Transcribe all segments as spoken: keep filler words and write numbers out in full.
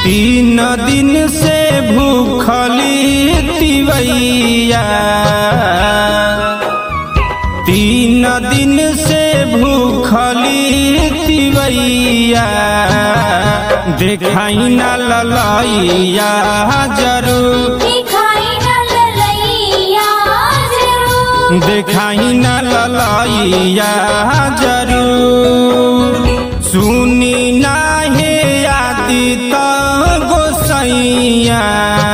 तीन दिन से भूखली तिवैया, तीन दिन से भूखली तिवैया, देखाई ना ललैया जरूर, दिखाई ना ललैया जरूर, देखाई ना ललैया जरूर। सुनी ना हे आदित गोसैया,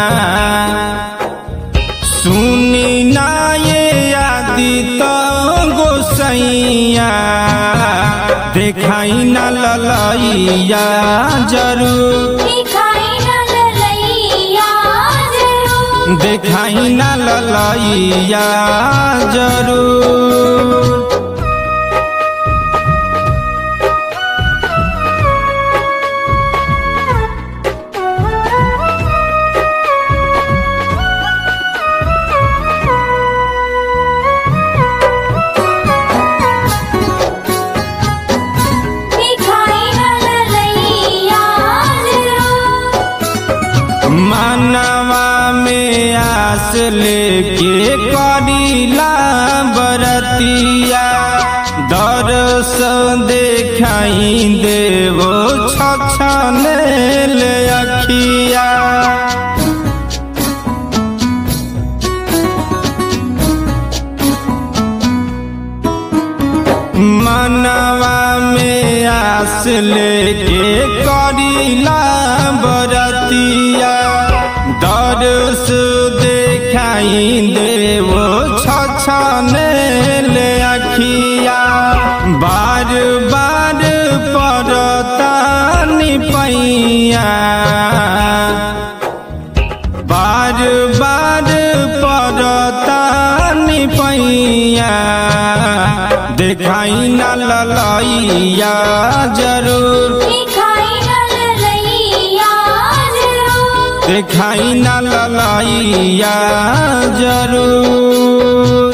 सुनी ना ये आदित गोसैया, देखाई ना ललैया जरूर, दिखाई ना ललैया जरूर, देखाई ना ललैया जरूर। मनवा में आस लेके करीला बरतिया, दरस देखाई देवो छछने ले अखिया। मनवा में आस लेके करीला बरतिया, दरस देखाई देवो छछने ले अखिया। बार बार पड़ता निपैया, बार बार पड़ता निपैया, देखाई ना ललैया जरूर, दिखाई ना ललैया जरूर, देखाई ना ललैया जरूर।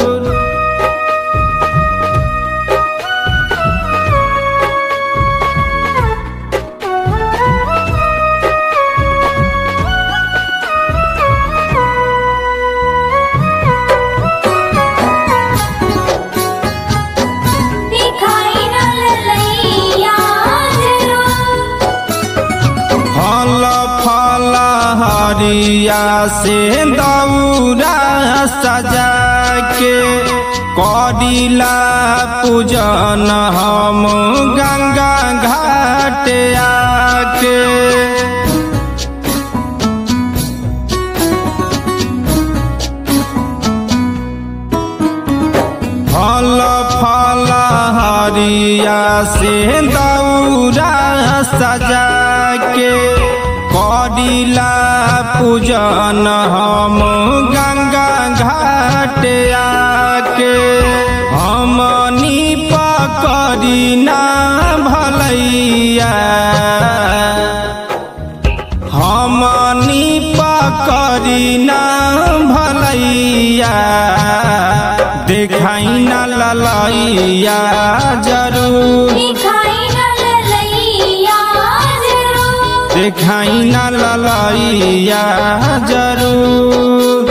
हरिया से दौरा सजा के करीला पूजन हम गंगा घाट आके। फल फल हरिया से दौरा सजा के करीला पूजन हम गंगा घाट आके। हमनी पकड़ी ना भलैया, हमनी पकड़ी ना भलैया, देखाई ना ललैया जरूर, दिखाई ना ललैया जरूर, देखाई ना ललैया जरूर।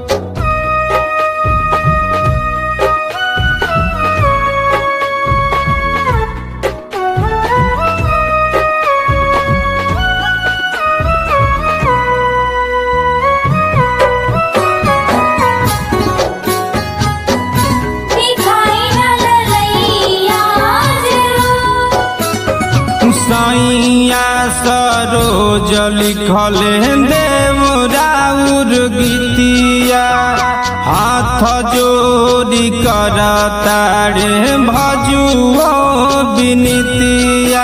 सैया सरोज लिखल देवराउर गीतिया, हाथ जोड़ी करता रे भजुओ विनतिया।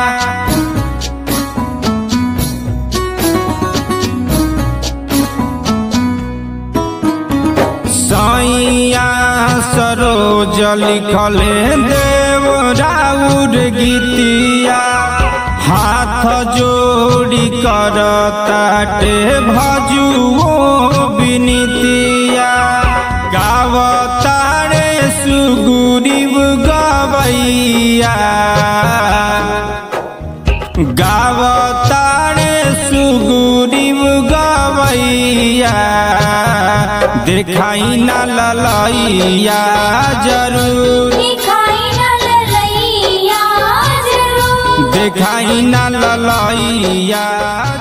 सैया सरोज लिखल देवराउर गीतिया, हाथ जोड़ी करताटे भजुओ विनतिया। गावतारे सुगुरीब गवैया, गावतारे सुगुरीब दिखाई ना ललैया जरूर, दिखाई ना ललैया जरूर, दिखाई ना ललैया।